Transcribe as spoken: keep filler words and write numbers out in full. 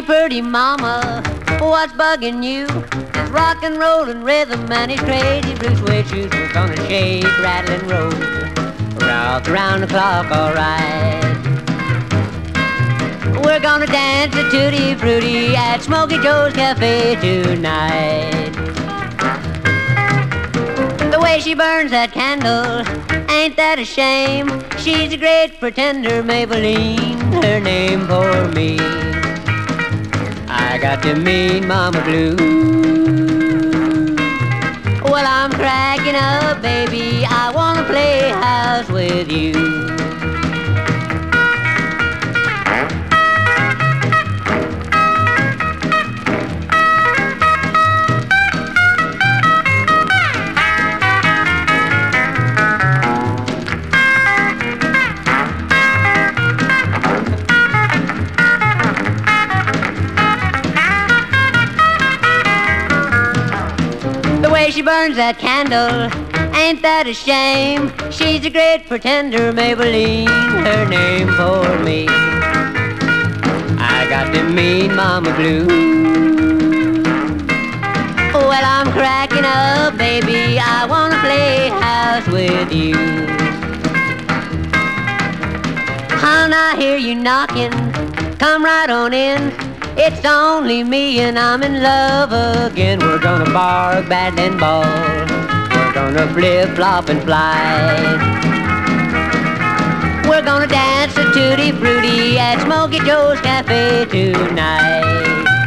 pretty mama, what's bugging you? This rock and rollin' rhythm and his crazy blue suede shoes. We're gonna shake, rattle, and roll, rock around the clock, alright. We're gonna dance a tutti frutti at Smokey Joe's Cafe tonight. The way she burns that candle, ain't that a shame? She's a great pretender, Maybelline, her name for me. I got the mean mama blues. Well, I'm cracking up, baby, I wanna play house with you. The way she burns that candle, ain't that a shame? She's a great pretender, Maybelline, her name for me. I got the mean mama blues. Well, I'm cracking up, baby, I wanna play house with you. Hon, I hear you knocking, come right on in. It's only me and I'm in love again. We're gonna bark, bat and ball, we're gonna flip, flop and fly. We're gonna dance a tutti frutti at Smokey Joe's Cafe tonight.